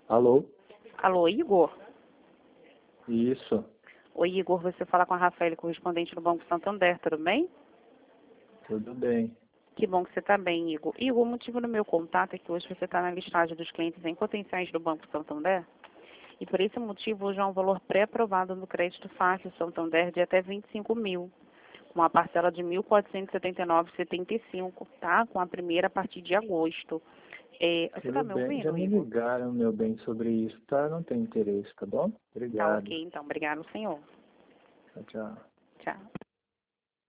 Alô? Alô, Igor? Isso, Oi, Igor, você fala com a Rafaela, correspondente do Banco Santander, tudo bem? tudo bem. Que bom que você está bem, Igor. Igor, o motivo do meu contato é que hoje você está na listagem dos clientes em potenciais do Banco Santander. E por esse motivo, hoje há um valor pré-aprovado no crédito fácil Santander de até 25 mil. Com uma parcela de 1.479,75, tá? Com a primeira a partir de agosto. Você está Tudo me bem. Já ouvindo, me Igor? ligaram, meu bem, sobre isso, tá? Não tem interesse, tá bom? Tá Obrigado. ok, então. Obrigado, senhor. Tchau, tchau. Tchau.